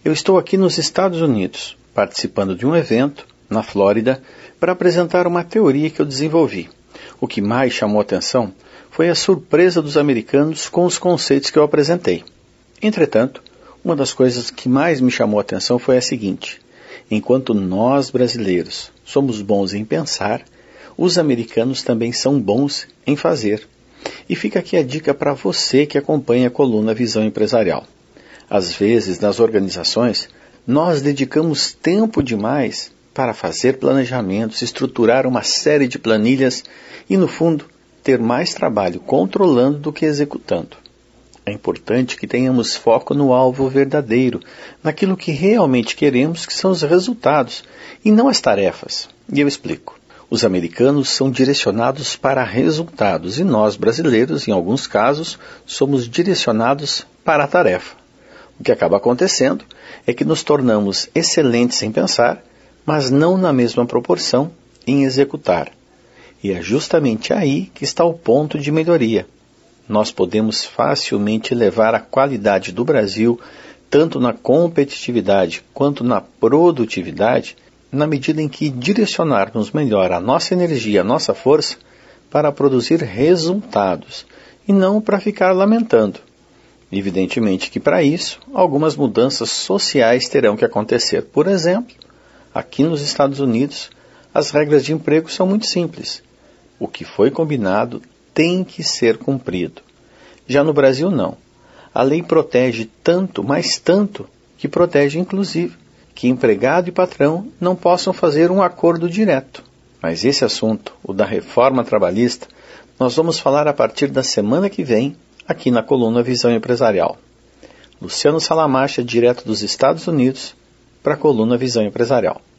Eu estou aqui nos Estados Unidos, participando de um evento, na Flórida, para apresentar uma teoria que eu desenvolvi. O que mais chamou a atenção foi a surpresa dos americanos com os conceitos que eu apresentei. Entretanto, uma das coisas que mais me chamou a atenção foi a seguinte: enquanto nós, brasileiros, somos bons em pensar, os americanos também são bons em fazer. E fica aqui a dica para você que acompanha a coluna Visão Empresarial. Às vezes, nas organizações, nós dedicamos tempo demais para fazer planejamentos, estruturar uma série de planilhas e, no fundo, ter mais trabalho controlando do que executando. É importante que tenhamos foco no alvo verdadeiro, naquilo que realmente queremos, que são os resultados, e não as tarefas. E eu explico. Os americanos são direcionados para resultados e nós, brasileiros, em alguns casos, somos direcionados para a tarefa. O que acaba acontecendo é que nos tornamos excelentes em pensar, mas não na mesma proporção em executar. E é justamente aí que está o ponto de melhoria. Nós podemos facilmente elevar a qualidade do Brasil, tanto na competitividade quanto na produtividade, na medida em que direcionarmos melhor a nossa energia, a nossa força, para produzir resultados, e não para ficar lamentando. Evidentemente que para isso, algumas mudanças sociais terão que acontecer. Por exemplo, aqui nos Estados Unidos, as regras de emprego são muito simples. O que foi combinado tem que ser cumprido. Já no Brasil, não. A lei protege tanto, mas tanto, que protege inclusive que empregado e patrão não possam fazer um acordo direto. Mas esse assunto, o da reforma trabalhista, nós vamos falar a partir da semana que vem, aqui na coluna Visão Empresarial. Luciano Salamacha, direto dos Estados Unidos, para a coluna Visão Empresarial.